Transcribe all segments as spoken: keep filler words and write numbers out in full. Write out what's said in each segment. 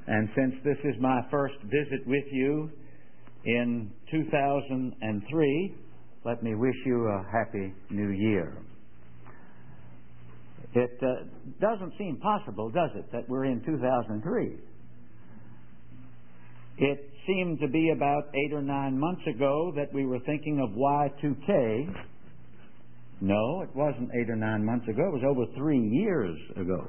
And since this is my first visit with you in two thousand three, let me wish you a happy new year. It uh, doesn't seem possible, does it, that we're in two thousand three? It seemed to be about eight or nine months ago that we were thinking of Y two K. No, it wasn't eight or nine months ago. It was over three years ago.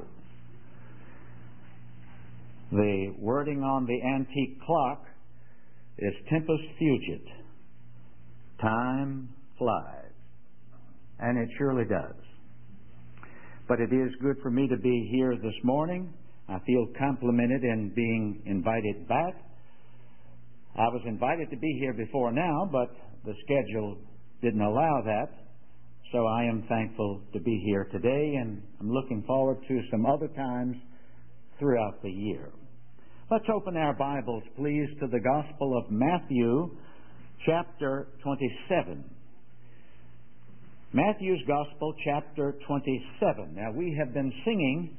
The wording on the antique clock is tempus fugit. Time flies. And it surely does. But it is good for me to be here this morning. I feel complimented in being invited back. I was invited to be here before now, but the schedule didn't allow that. So I am thankful to be here today, and I'm looking forward to some other times throughout the year. Let's open our Bibles, please, to the Gospel of Matthew, chapter twenty-seven. Matthew's Gospel, chapter twenty-seven. Now, we have been singing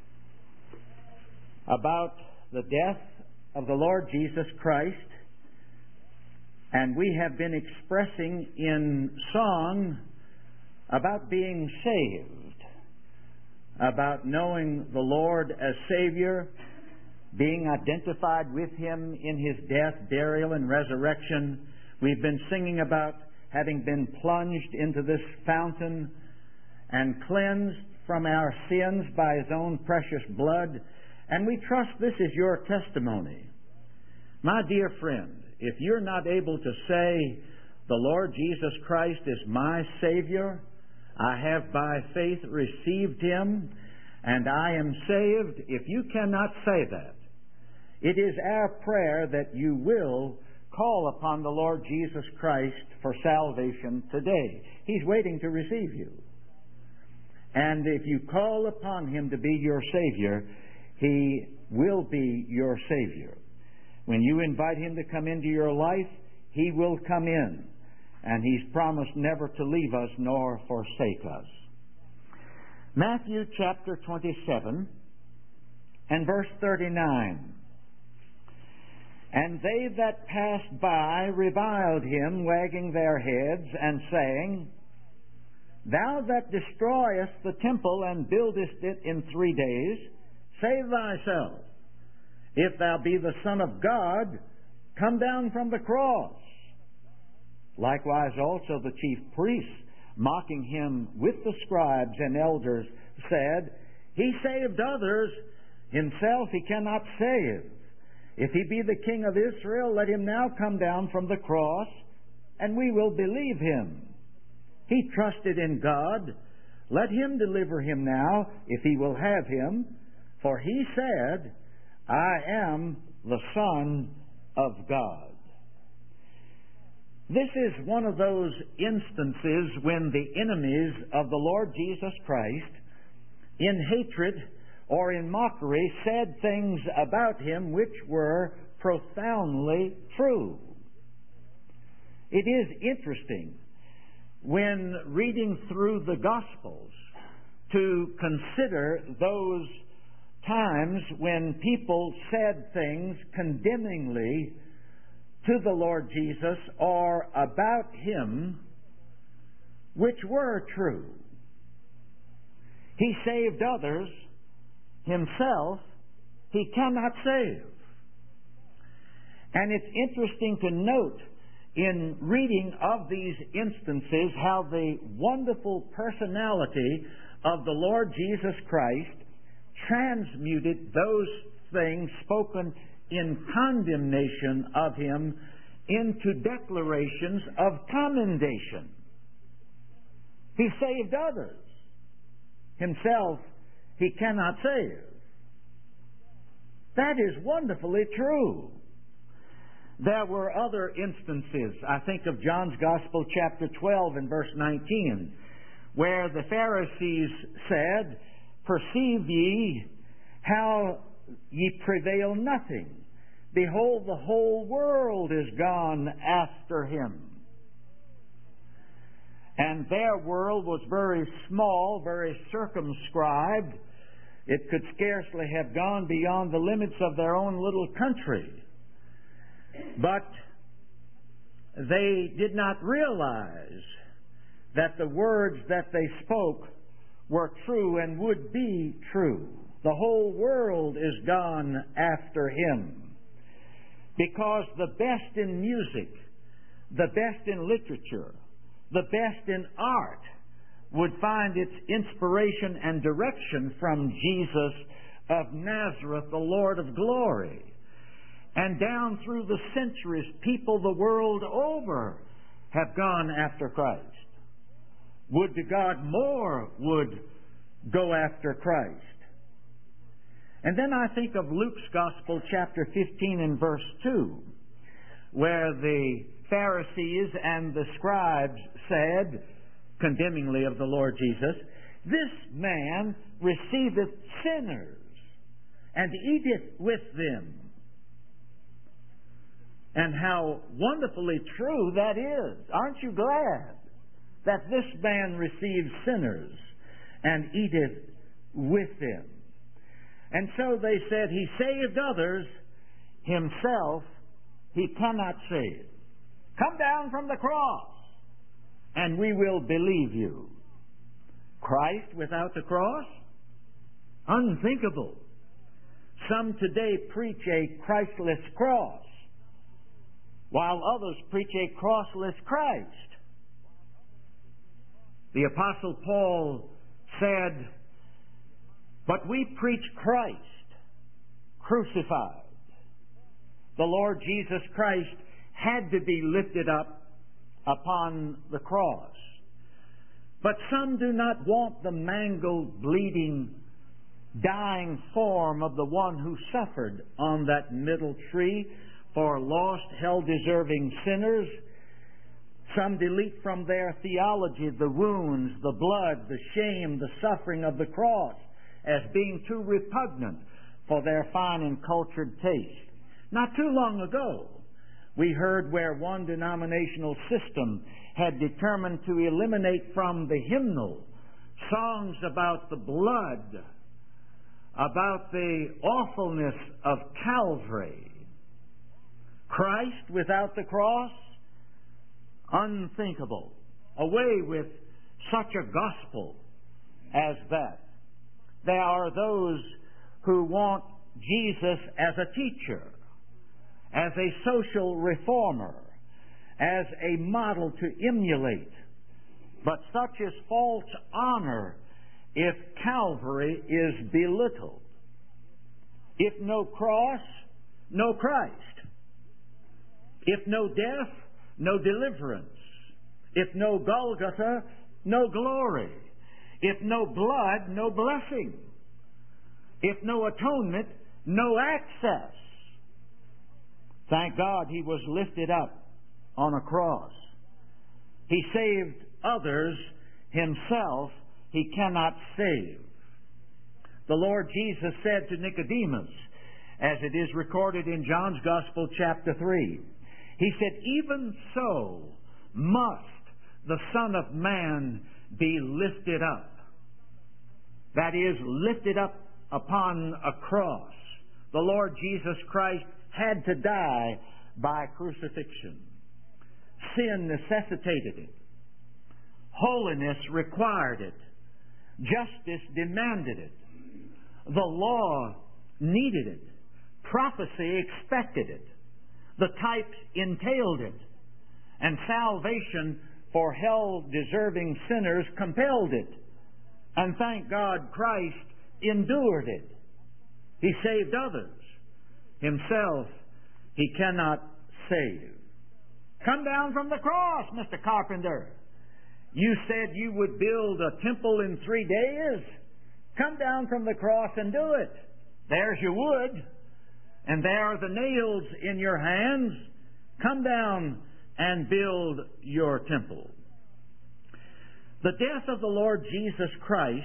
about the death of the Lord Jesus Christ, and we have been expressing in song about being saved, about knowing the Lord as Savior, being identified with Him in His death, burial, and resurrection. We've been singing about having been plunged into this fountain and cleansed from our sins by His own precious blood. And we trust this is your testimony. My dear friend, if you're not able to say, the Lord Jesus Christ is my Savior, I have by faith received Him, and I am saved, if you cannot say that, it is our prayer that you will call upon the Lord Jesus Christ for salvation today. He's waiting to receive you. And if you call upon Him to be your Savior, He will be your Savior. When you invite Him to come into your life, He will come in. And He's promised never to leave us nor forsake us. Matthew chapter twenty-seven and verse thirty-nine. And they that passed by reviled Him, wagging their heads, and saying, Thou that destroyest the temple and buildest it in three days, save thyself. If thou be the Son of God, come down from the cross. Likewise also the chief priests, mocking Him with the scribes and elders, said, He saved others, Himself He cannot save. If He be the King of Israel, let Him now come down from the cross, and we will believe Him. He trusted in God. Let Him deliver Him now, if He will have Him. For He said, I am the Son of God. This is one of those instances when the enemies of the Lord Jesus Christ, in hatred or in mockery, said things about Him which were profoundly true. It is interesting when reading through the Gospels to consider those times when people said things condemningly to the Lord Jesus or about Him which were true. He saved others, Himself He cannot save. And it's interesting to note in reading of these instances how the wonderful personality of the Lord Jesus Christ transmuted those things spoken in condemnation of Him into declarations of commendation. He saved others. Himself He cannot save. That is wonderfully true. There were other instances. I think of John's Gospel, chapter twelve and verse nineteen, where the Pharisees said, Perceive ye how ye prevail nothing. Behold, the whole world is gone after Him. And their world was very small, very circumscribed It could scarcely have gone beyond the limits of their own little country. But they did not realize that the words that they spoke were true and would be true. The whole world is gone after him. Because the best in music, the best in literature, the best in art would find its inspiration and direction from Jesus of Nazareth, the Lord of glory. And down through the centuries, people the world over have gone after Christ. Would to God more would go after Christ. And then I think of Luke's Gospel, chapter fifteen and verse two, where the Pharisees and the scribes said, condemningly of the Lord Jesus, "This man receiveth sinners, and eateth with them." And how wonderfully true that is. Aren't you glad that this man receives sinners and eateth with them? And so they said, he saved others, himself he cannot save. Come down from the cross, and we will believe you. Christ without the cross? Unthinkable. Some today preach a Christless cross, while others preach a crossless Christ. The Apostle Paul said, "But we preach Christ crucified." The Lord Jesus Christ had to be lifted up upon the cross. But some do not want the mangled, bleeding, dying form of the one who suffered on that middle tree for lost, hell-deserving sinners. Some delete from their theology the wounds, the blood, the shame, the suffering of the cross as being too repugnant for their fine and cultured taste. Not too long ago, we heard where one denominational system had determined to eliminate from the hymnal songs about the blood, about the awfulness of Calvary. Christ without the cross? Unthinkable. Away with such a gospel as that. There are those who want Jesus as a teacher, as a social reformer, as a model to emulate. But such is false honor if Calvary is belittled. If no cross, no Christ. If no death, no deliverance. If no Golgotha, no glory. If no blood, no blessing. If no atonement, no access. Thank God he was lifted up on a cross. He saved others, himself he cannot save. The Lord Jesus said to Nicodemus, as it is recorded in John's Gospel, chapter three, he said, "Even so must the Son of Man be lifted up." That is, lifted up upon a cross. The Lord Jesus Christ had to die by crucifixion. Sin necessitated it. Holiness required it. Justice demanded it. The law needed it. Prophecy expected it. The types entailed it. And salvation for hell-deserving sinners compelled it. And thank God Christ endured it. He saved others. Himself he cannot save. Come down from the cross, Mister Carpenter. You said you would build a temple in three days. Come down from the cross and do it. There's your wood. And there are the nails in your hands. Come down and build your temple. The death of the Lord Jesus Christ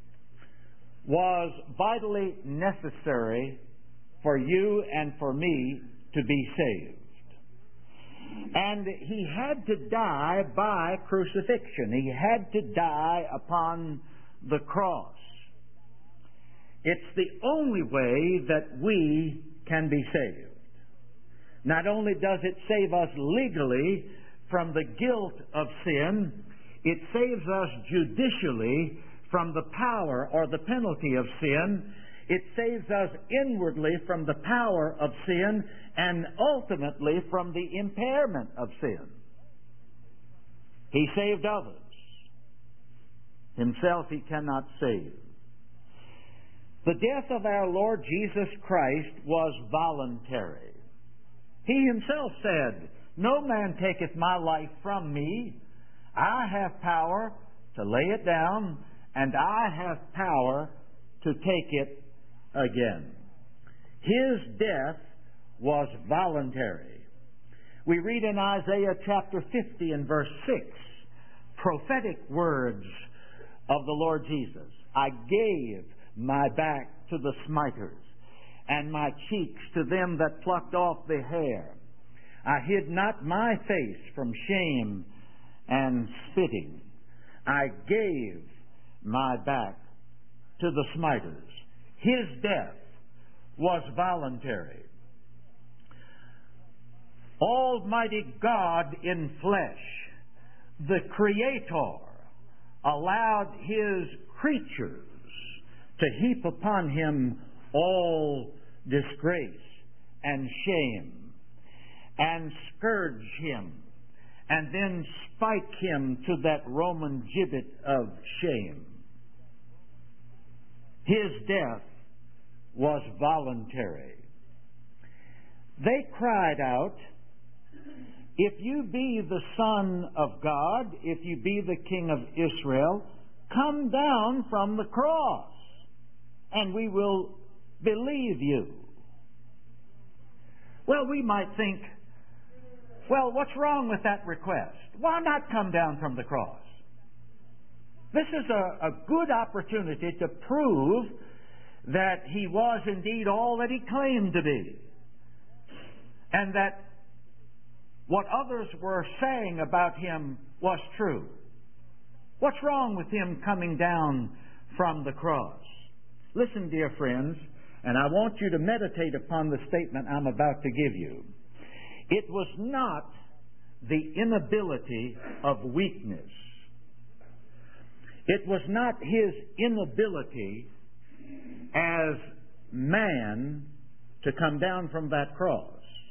was vitally necessary for you and for me to be saved. And he had to die by crucifixion. He had to die upon the cross. It's the only way that we can be saved. Not only does it save us legally from the guilt of sin, it saves us judicially from the power or the penalty of sin. It saves us inwardly from the power of sin and ultimately from the impairment of sin. He saved others. Himself he cannot save. The death of our Lord Jesus Christ was voluntary. He himself said, "No man taketh my life from me. I have power to lay it down, and I have power to take it again." His death was voluntary. We read in Isaiah chapter fifty and verse six, prophetic words of the Lord Jesus. "I gave my back to the smiters, and my cheeks to them that plucked off the hair. I hid not my face from shame and spitting. I gave my back to the smiters." His death was voluntary. Almighty God in flesh, the Creator, allowed His creatures to heap upon Him all disgrace and shame, and scourge Him, and then spike Him to that Roman gibbet of shame. His death was voluntary. They cried out, "If you be the Son of God, if you be the King of Israel, come down from the cross, and we will believe you." Well, we might think, well, what's wrong with that request? Why not come down from the cross? This is a, a good opportunity to prove that He was indeed all that He claimed to be, and that what others were saying about Him was true. What's wrong with Him coming down from the cross? Listen, dear friends, and I want you to meditate upon the statement I'm about to give you. It was not the inability of weakness. It was not His inability as man to come down from that cross,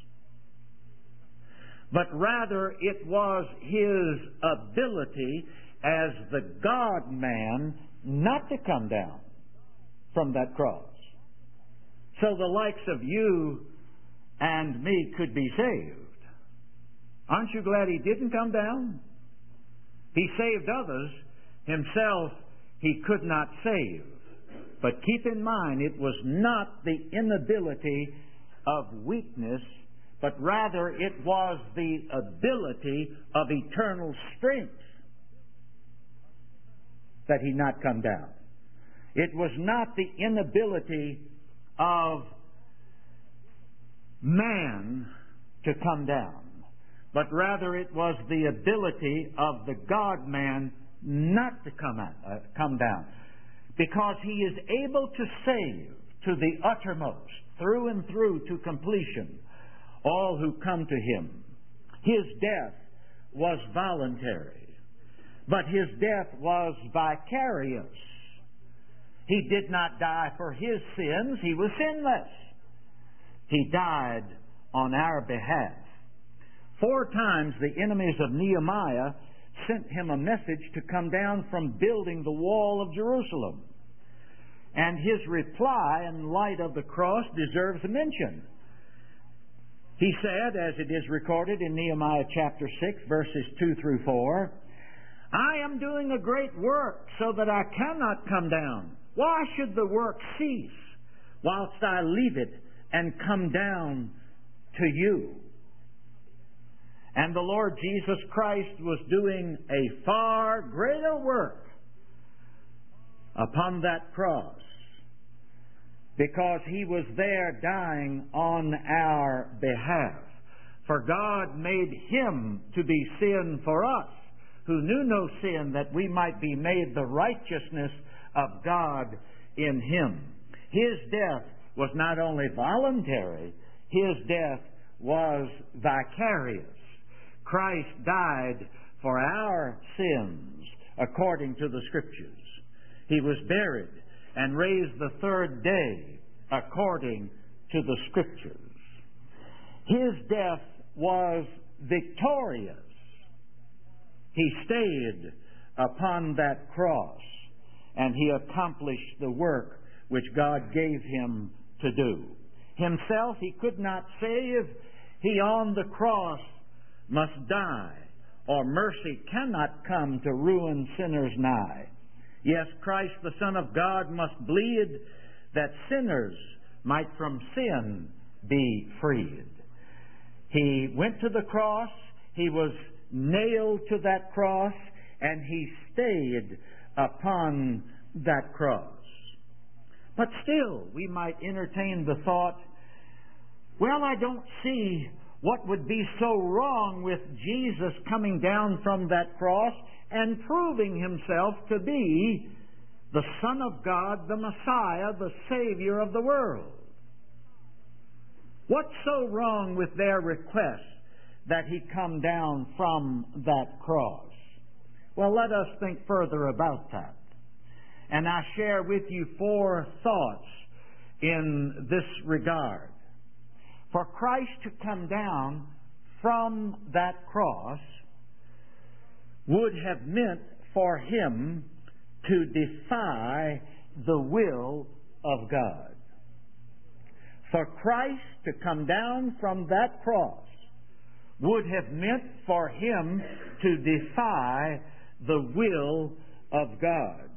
but rather it was His ability as the God-man not to come down from that cross, so the likes of you and me could be saved. Aren't you glad He didn't come down? He saved others. Himself He could not save. But keep in mind, it was not the inability of weakness, but rather it was the ability of eternal strength that He not come down. It was not the inability of man to come down, but rather it was the ability of the God-man not to come, out, uh, come down, because He is able to save to the uttermost, through and through to completion, all who come to Him. His death was voluntary, but His death was vicarious. He did not die for His sins. He was sinless. He died on our behalf. Four times the enemies of Nehemiah sent him a message to come down from building the wall of Jerusalem. And his reply in light of the cross deserves a mention. He said, as it is recorded in Nehemiah chapter six, verses two through four, "I am doing a great work so that I cannot come down. Why should the work cease whilst I leave it and come down to you?" And the Lord Jesus Christ was doing a far greater work upon that cross, because He was there dying on our behalf. For God made Him to be sin for us, who knew no sin, that we might be made the righteousness of God in Him. His death was not only voluntary, His death was vicarious. Christ died for our sins according to the Scriptures. He was buried and raised the third day according to the Scriptures. His death was victorious. He stayed upon that cross, and He accomplished the work which God gave Him to do. Himself He could not save. He on the cross must die, or mercy cannot come to ruin sinners nigh. Yes, Christ the Son of God must bleed that sinners might from sin be freed. He went to the cross, He was nailed to that cross, and He stayed upon that cross. But still, we might entertain the thought, well, I don't see what would be so wrong with Jesus coming down from that cross and proving Himself to be the Son of God, the Messiah, the Savior of the world. What's so wrong with their request that He come down from that cross? Well, let us think further about that. And I share with you four thoughts in this regard. For Christ to come down from that cross would have meant for Him to defy the will of God. For Christ to come down from that cross would have meant for Him to defy the will of God.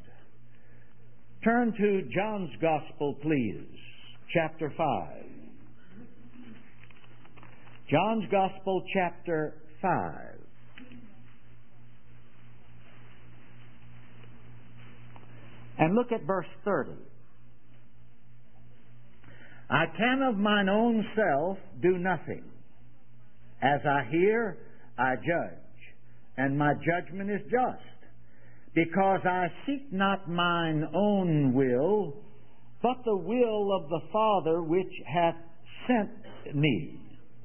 Turn to John's Gospel, please, chapter five. John's Gospel, chapter five. And look at verse thirty. I can of mine own self do nothing. As I hear, I judge, and my judgment is just, because I seek not mine own will, but the will of the Father which hath sent me.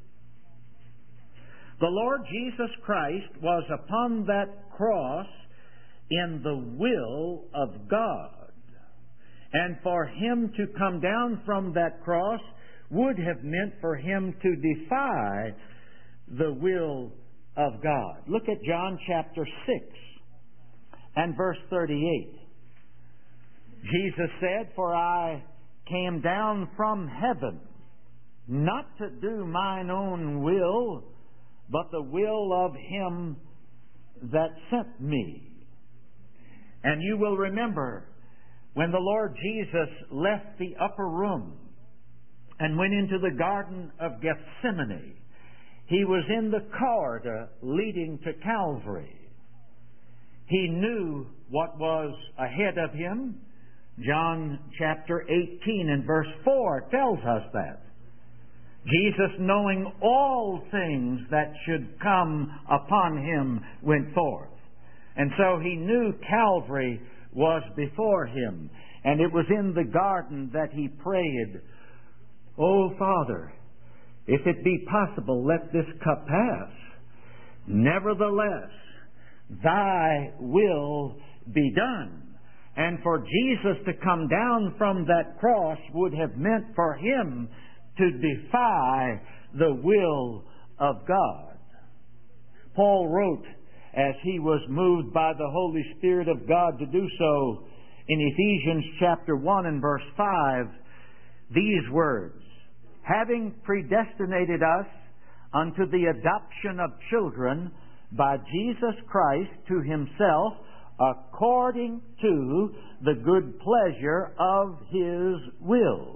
The Lord Jesus Christ was upon that cross in the will of God. And for Him to come down from that cross would have meant for Him to defy the will of God. Look at John chapter six and verse thirty-eight. Jesus said, For I came down from heaven, not to do mine own will, but the will of Him that sent me. And you will remember when the Lord Jesus left the upper room and went into the Garden of Gethsemane, He was in the corridor leading to Calvary. He knew what was ahead of Him. John chapter eighteen and verse four tells us that. Jesus, knowing all things that should come upon Him, went forth. And so He knew Calvary was before Him. And it was in the garden that He prayed, O Father, if it be possible, let this cup pass. Nevertheless, Thy will be done. And for Jesus to come down from that cross would have meant for Him to defy the will of God. Paul wrote, as he was moved by the Holy Spirit of God to do so, in Ephesians chapter one and verse five, these words, having predestinated us unto the adoption of children by Jesus Christ to Himself, according to the good pleasure of His will.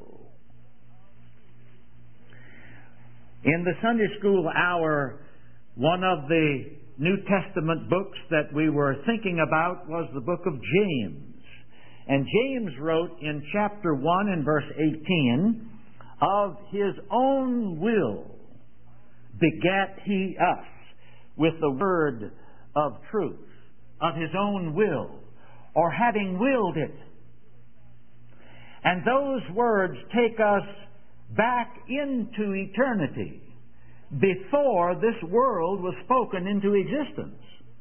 In the Sunday school hour, one of the New Testament books that we were thinking about was the book of James. And James wrote in chapter one and verse eighteen, of His own will begat He us with the word of truth. Of His own will, or having willed it. And those words take us back into eternity, before this world was spoken into existence.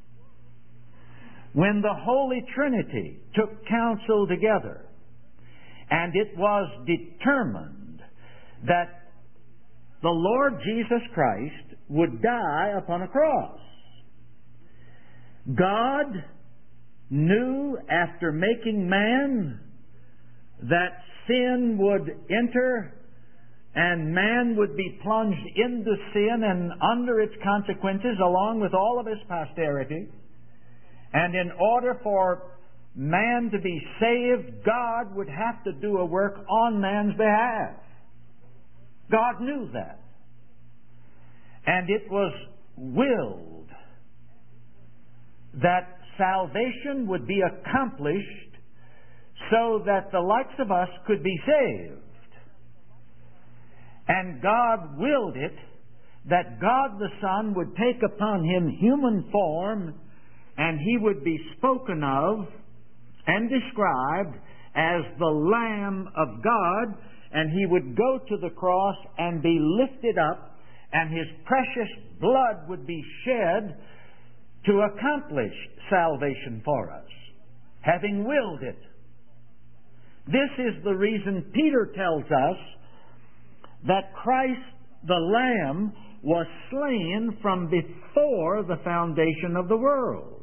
When the Holy Trinity took counsel together, and it was determined that the Lord Jesus Christ would die upon a cross. God knew, after making man, that sin would enter and man would be plunged into sin and under its consequences along with all of his posterity. And in order for man to be saved, God would have to do a work on man's behalf. God knew that. And it was willed that salvation would be accomplished so that the likes of us could be saved. And God willed it that God the Son would take upon Him human form, and He would be spoken of and described as the Lamb of God, and He would go to the cross and be lifted up, and His precious blood would be shed to accomplish salvation for us, having willed it. This is the reason Peter tells us that Christ the Lamb was slain from before the foundation of the world.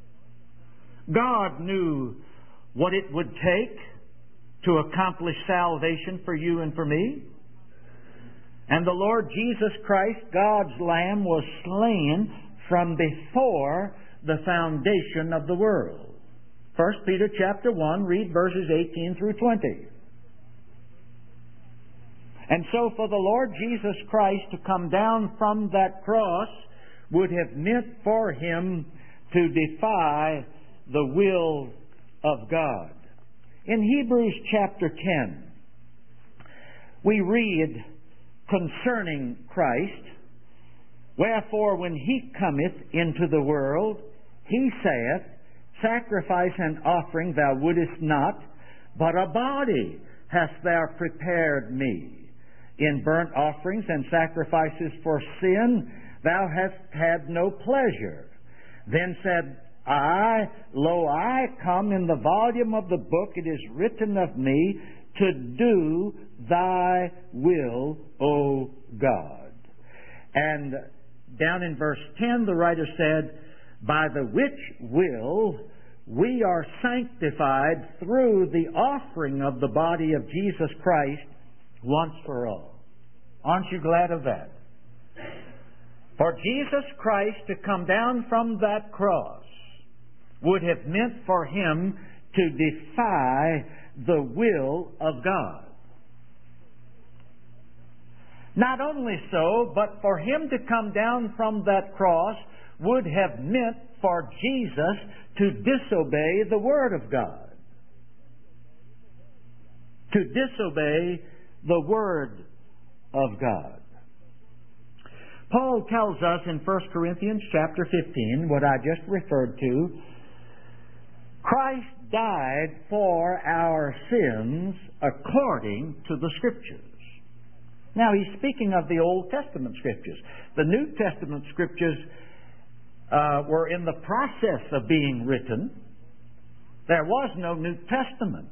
God knew what it would take to accomplish salvation for you and for me. And the Lord Jesus Christ, God's Lamb, was slain from before the foundation of the world. First Peter chapter one, read verses eighteen through twenty. And so for the Lord Jesus Christ to come down from that cross would have meant for Him to defy the will of God. In Hebrews chapter ten, we read concerning Christ, "Wherefore when He cometh into the world, He saith, Sacrifice and offering thou wouldest not, but a body hast thou prepared me. In burnt offerings and sacrifices for sin thou hast had no pleasure. Then said I, Lo, I come, in the volume of the book it is written of me, to do thy will, O God." And down in verse ten, the writer said, "By the which will we are sanctified through the offering of the body of Jesus Christ once for all." Aren't you glad of that? For Jesus Christ to come down from that cross would have meant for Him to defy the will of God. Not only so, but for Him to come down from that cross would have meant for Jesus to disobey the Word of God. To disobey the Word of God. Paul tells us in First Corinthians chapter fifteen, what I just referred to, Christ died for our sins according to the Scriptures. Now, he's speaking of the Old Testament Scriptures. The New Testament Scriptures uh, were in the process of being written. There was no New Testament.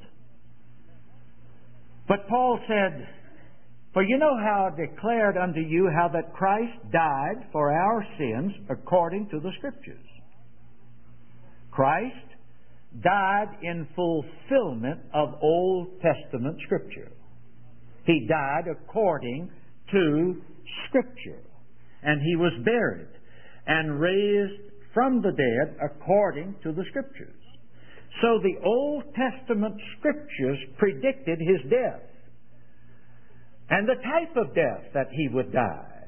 But Paul said, "For you know how I declared unto you how that Christ died for our sins according to the Scriptures." Christ died in fulfillment of Old Testament Scripture. He died according to Scripture. And He was buried and raised from the dead according to the Scriptures. So the Old Testament Scriptures predicted His death and the type of death that He would die.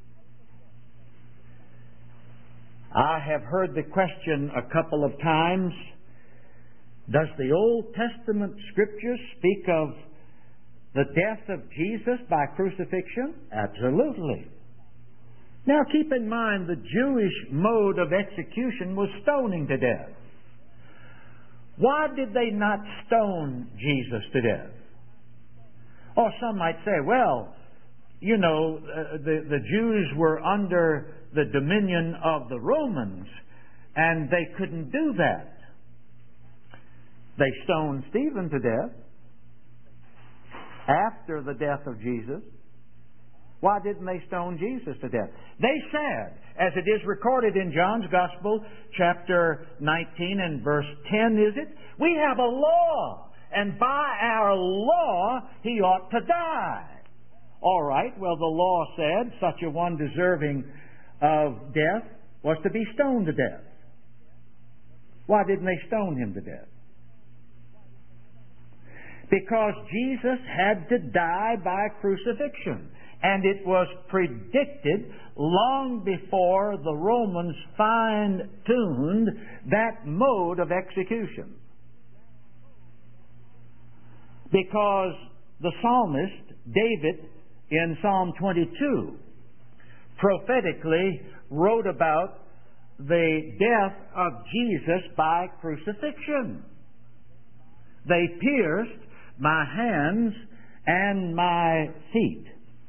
I have heard the question a couple of times, does the Old Testament Scriptures speak of the death of Jesus by crucifixion? Absolutely. Now keep in mind the Jewish mode of execution was stoning to death. Why did they not stone Jesus to death? Or some might say, well, you know, uh, the, the Jews were under the dominion of the Romans, and they couldn't do that. They stoned Stephen to death after the death of Jesus. Why didn't they stone Jesus to death? They said, as it is recorded in John's Gospel, chapter nineteen and verse ten, is it? We have a law, and by our law he ought to die. All right, well, the law said such a one deserving of death was to be stoned to death. Why didn't they stone him to death? Because Jesus had to die by crucifixion. And it was predicted long before the Romans fine-tuned that mode of execution. Because the psalmist, David, in Psalm twenty-two, prophetically wrote about the death of Jesus by crucifixion. They pierced my hands and my feet.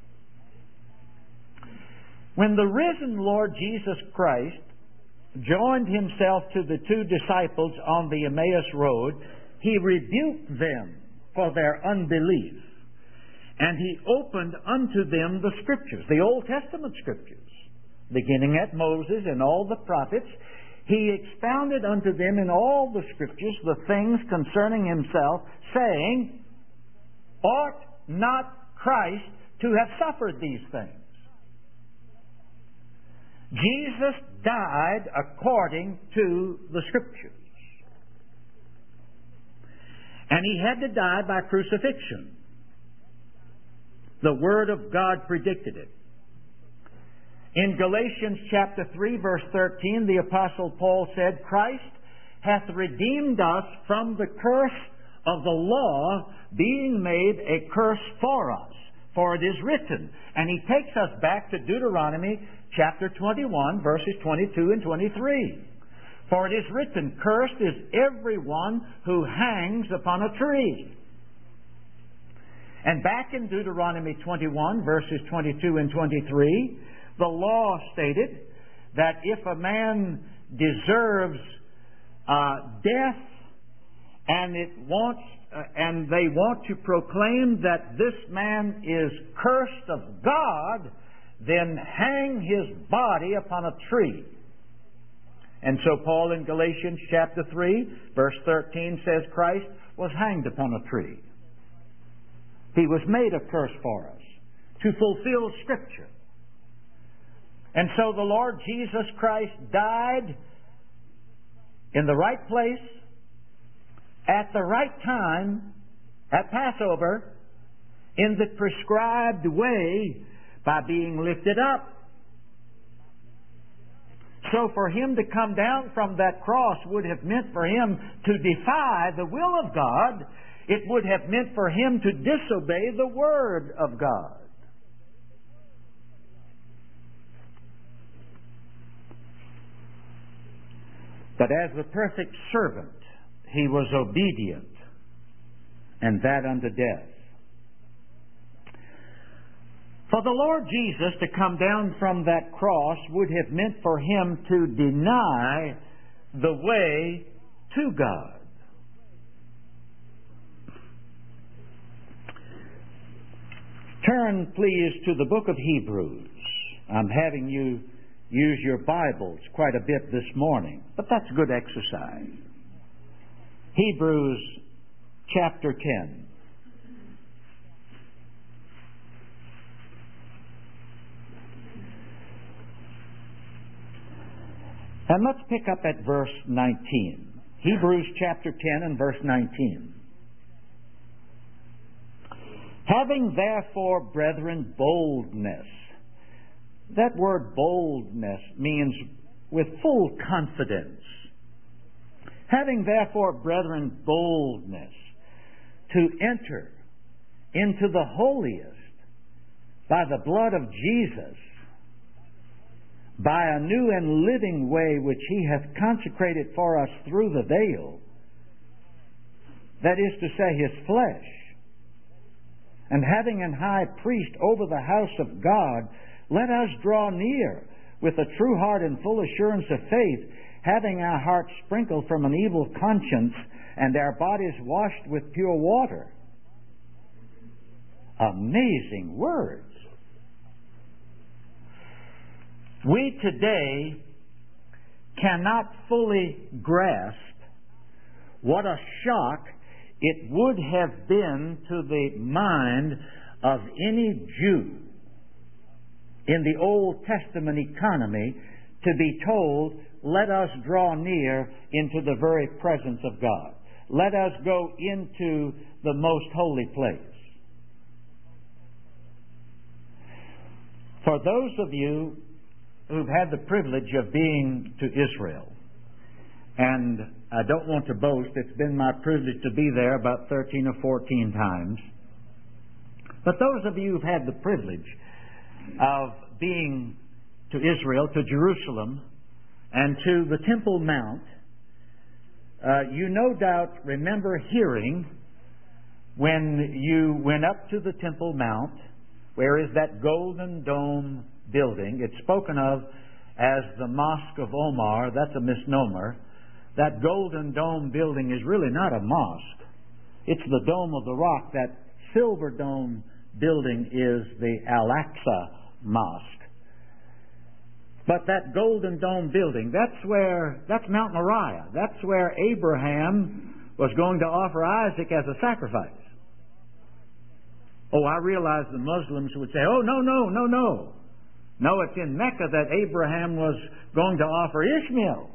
When the risen Lord Jesus Christ joined himself to the two disciples on the Emmaus Road, he rebuked them for their unbelief. And he opened unto them the Scriptures, the Old Testament Scriptures, beginning at Moses and all the prophets. He expounded unto them in all the Scriptures the things concerning himself, saying, ought not Christ to have suffered these things? Jesus died according to the Scriptures. And he had to die by crucifixion. The Word of God predicted it. In Galatians chapter three, verse thirteen, the Apostle Paul said, Christ hath redeemed us from the curse of the law, being made a curse for us. For it is written. And he takes us back to Deuteronomy chapter twenty-one, verses twenty-two and twenty-three. For it is written, cursed is everyone who hangs upon a tree. And back in Deuteronomy twenty-one, verses twenty-two and twenty-three, the law stated that if a man deserves uh, death and it wants uh, and they want to proclaim that this man is cursed of God, then hang his body upon a tree. And so Paul in Galatians chapter three, verse thirteen says Christ was hanged upon a tree. He was made a curse for us to fulfill Scripture. And so the Lord Jesus Christ died in the right place, at the right time, at Passover, in the prescribed way, by being lifted up. So for him to come down from that cross would have meant for him to defy the will of God. It would have meant for him to disobey the Word of God. But as the perfect servant, he was obedient, and that unto death. For the Lord Jesus to come down from that cross would have meant for him to deny the way to God. Turn, please, to the book of Hebrews. I'm having you use your Bibles quite a bit this morning, but that's good exercise. Hebrews chapter ten. And let's pick up at verse nineteen. Hebrews chapter ten and verse nineteen. Having therefore, brethren, boldness. That word boldness means with full confidence. Having therefore, brethren, boldness to enter into the holiest by the blood of Jesus, by a new and living way which he hath consecrated for us through the veil, that is to say, his flesh. And having an high priest over the house of God, let us draw near with a true heart and full assurance of faith, having our hearts sprinkled from an evil conscience and our bodies washed with pure water. Amazing words. We today cannot fully grasp what a shock it would have been to the mind of any Jew in the Old Testament economy to be told, let us draw near into the very presence of God. Let us go into the most holy place. For those of you who've had the privilege of being to Israel, and I don't want to boast, it's been my privilege to be there about thirteen or fourteen times, but those of you who've had the privilege of being to Israel, to Jerusalem, and to the Temple Mount, uh, you no doubt remember hearing when you went up to the Temple Mount, where is that golden dome building. It's spoken of as the Mosque of Omar. That's a misnomer. That golden dome building is really not a mosque. It's the Dome of the Rock. That silver dome building is the Al-Aqsa Mosque. But that golden dome building, that's where, that's Mount Moriah. That's where Abraham was going to offer Isaac as a sacrifice. Oh, I realize the Muslims would say, oh, no, no, no, no. No, it's in Mecca that Abraham was going to offer Ishmael.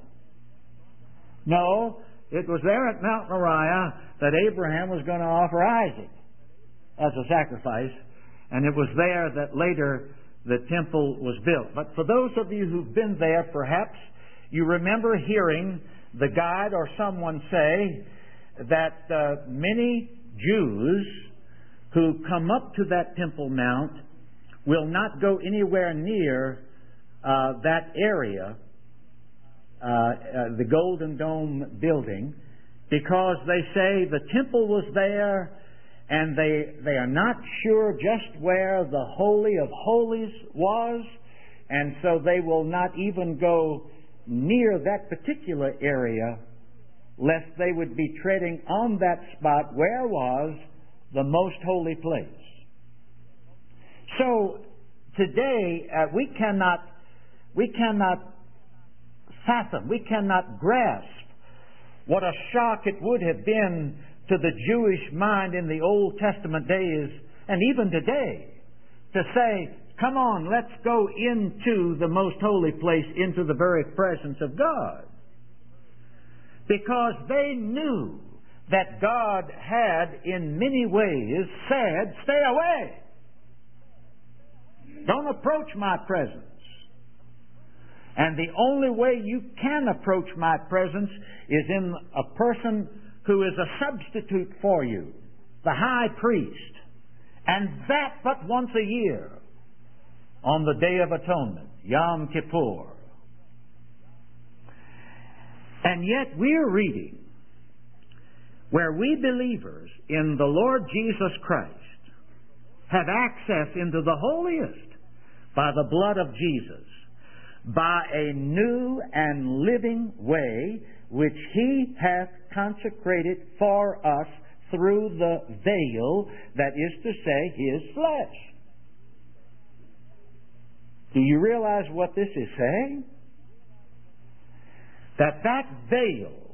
No, it was there at Mount Moriah that Abraham was going to offer Isaac as a sacrifice, and it was there that later the temple was built. But for those of you who've been there, perhaps you remember hearing the guide or someone say that uh, many Jews who come up to that Temple Mount will not go anywhere near uh, that area, uh, uh, the Golden Dome building, because they say the temple was there and they, they are not sure just where the Holy of Holies was, and so they will not even go near that particular area lest they would be treading on that spot where was the most holy place. So today uh, we cannot we cannot fathom, we cannot grasp what a shock it would have been to the Jewish mind in the Old Testament days and even today to say, come on, let's go into the most holy place, into the very presence of God. Because they knew that God had in many ways said, stay away. Don't approach my presence. And the only way you can approach my presence is in a person who is a substitute for you, the high priest. And that but once a year on the Day of Atonement, Yom Kippur. And yet we're reading where we believers in the Lord Jesus Christ have access into the holiest by the blood of Jesus, by a new and living way which He hath consecrated for us through the veil, that is to say, His flesh. Do you realize what this is saying? That that veil,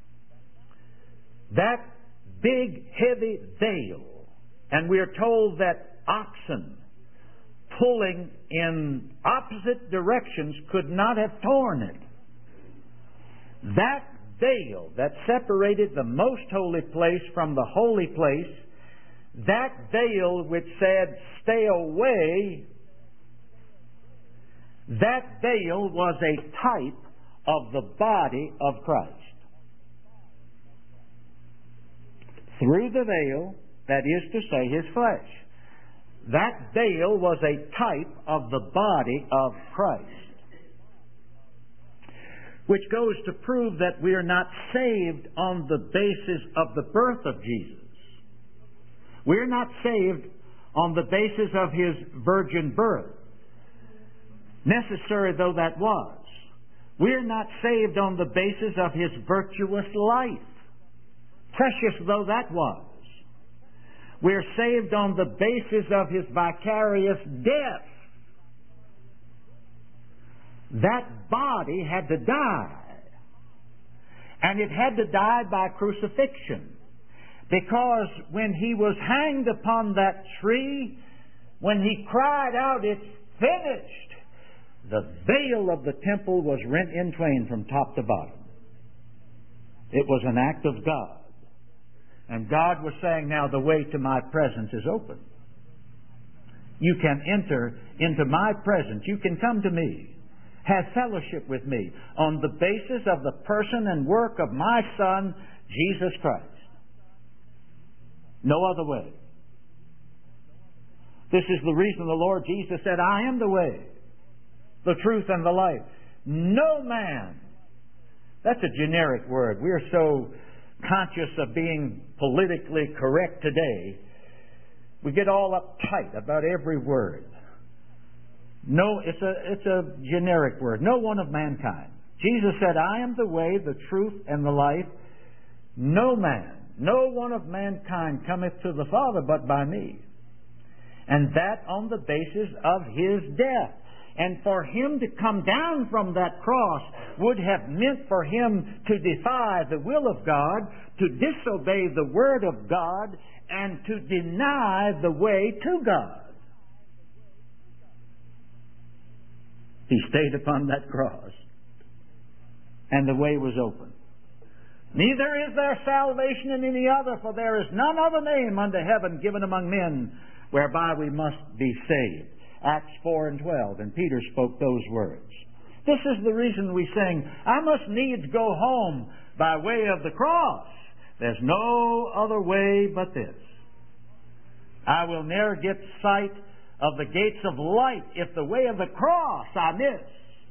that big, heavy veil, and we are told that oxen pulling in opposite directions could not have torn it. That veil that separated the most holy place from the holy place, that veil which said, stay away, that veil was a type of the body of Christ. Through the veil, that is to say, His flesh. That veil was a type of the body of Christ. Which goes to prove that we are not saved on the basis of the birth of Jesus. We're not saved on the basis of His virgin birth, necessary though that was. We're not saved on the basis of His virtuous life, precious though that was. We're saved on the basis of His vicarious death. That body had to die. And it had to die by crucifixion. Because when He was hanged upon that tree, when He cried out, "It's finished," the veil of the temple was rent in twain from top to bottom. It was an act of God. And God was saying, now the way to my presence is open. You can enter into my presence. You can come to me. Have fellowship with me on the basis of the person and work of my Son, Jesus Christ. No other way. This is the reason the Lord Jesus said, "I am the way, the truth, and the life. No man." That's a generic word. We're so conscious of being politically correct today. We get all uptight about every word. No, it's a, it's a generic word. No one of mankind. Jesus said, "I am the way, the truth, and the life. No man, no one of mankind cometh to the Father but by me." And that on the basis of His death. And for Him to come down from that cross would have meant for Him to defy the will of God, to disobey the Word of God, and to deny the way to God. He stayed upon that cross, and the way was open. "Neither is there salvation in any other, for there is none other name under heaven given among men whereby we must be saved." Acts four and twelve, and Peter spoke those words. This is the reason we sing, "I must needs go home by way of the cross. There's no other way but this. I will ne'er get sight of the gates of light if the way of the cross I miss.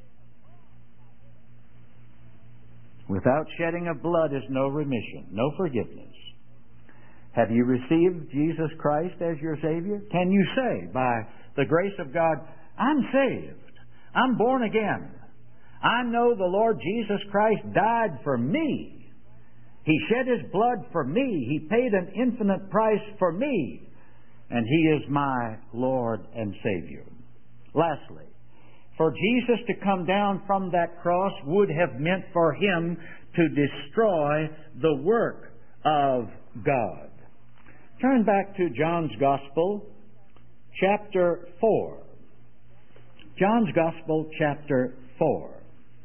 Without shedding of blood is no remission, no forgiveness." Have you received Jesus Christ as your Savior? Can you say, by the grace of God, "I'm saved. I'm born again. I know the Lord Jesus Christ died for me. He shed His blood for me. He paid an infinite price for me. And He is my Lord and Savior." Lastly, for Jesus to come down from that cross would have meant for Him to destroy the work of God. Turn back to John's Gospel, chapter four. John's Gospel, chapter four.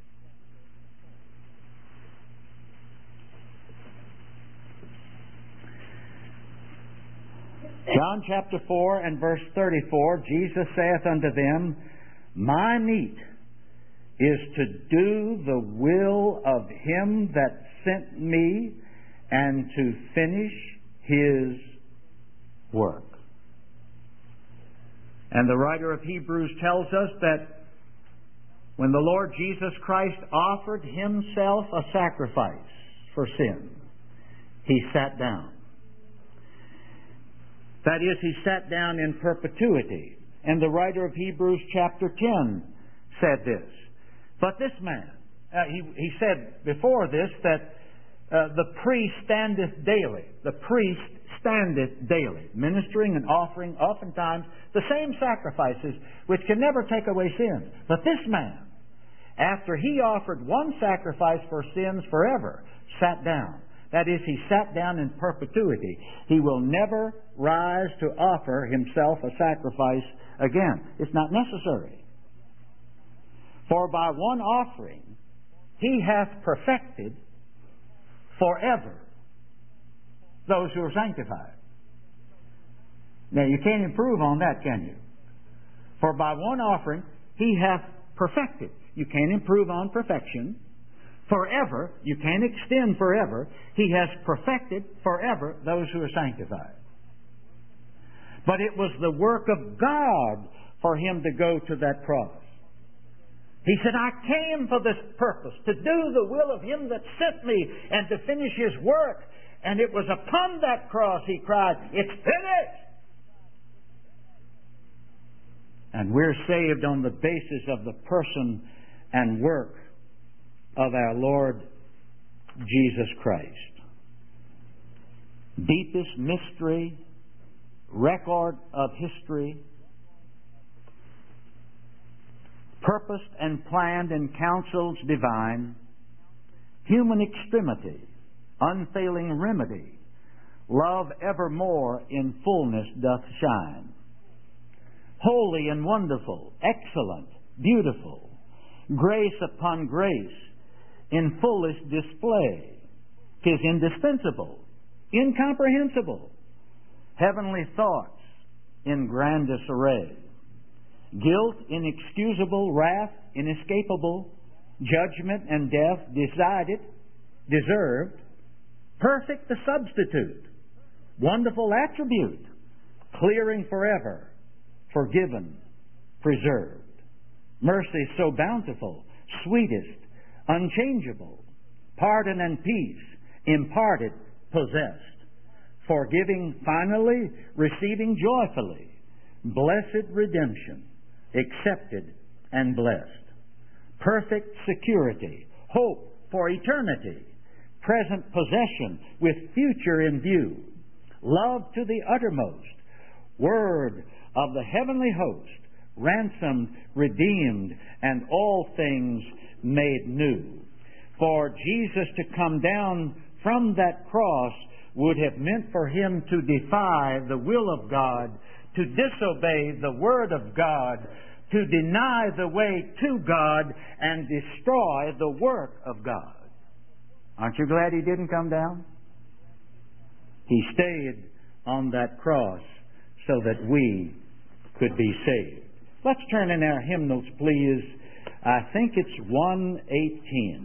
John chapter four and verse thirty-four, Jesus saith unto them, "My meat is to do the will of Him that sent me, and to finish His work." And the writer of Hebrews tells us that when the Lord Jesus Christ offered Himself a sacrifice for sin, He sat down. That is, He sat down in perpetuity. And the writer of Hebrews chapter ten said this. But this man, uh, he, he said before this that uh, the priest standeth daily. The priest standeth daily, ministering and offering oftentimes the same sacrifices which can never take away sins. But this man, after He offered one sacrifice for sins forever, sat down. That is, He sat down in perpetuity. He will never rise to offer Himself a sacrifice again. It's not necessary. For by one offering He hath perfected forever those who are sanctified. Now, you can't improve on that, can you? For by one offering He hath perfected. You can't improve on perfection. Forever, you can't extend forever. He has perfected forever those who are sanctified. But it was the work of God for Him to go to that cross. He said, "I came for this purpose, to do the will of Him that sent me and to finish His work." And it was upon that cross He cried, "It's finished." And we're saved on the basis of the person and work of our Lord Jesus Christ. Deepest mystery, record of history, purposed and planned in counsels divine, human extremity, unfailing remedy, love evermore in fullness doth shine. Holy and wonderful, excellent, beautiful, grace upon grace, in fullest display. 'Tis indispensable, incomprehensible, heavenly thoughts in grandest array. Guilt inexcusable, wrath inescapable, judgment and death decided, deserved, perfect the substitute, wonderful attribute, clearing forever, forgiven, preserved. Mercy so bountiful, sweetest, unchangeable, pardon and peace, imparted, possessed, forgiving finally, receiving joyfully, blessed redemption, accepted and blessed, perfect security, hope for eternity, present possession with future in view, love to the uttermost, word of the heavenly host, ransomed, redeemed, and all things made new. For Jesus to come down from that cross would have meant for Him to defy the will of God, to disobey the Word of God, to deny the way to God, and destroy the work of God. Aren't you glad He didn't come down? He stayed on that cross so that we could be saved. Let's turn in our hymnals, please. I think it's one eighteen.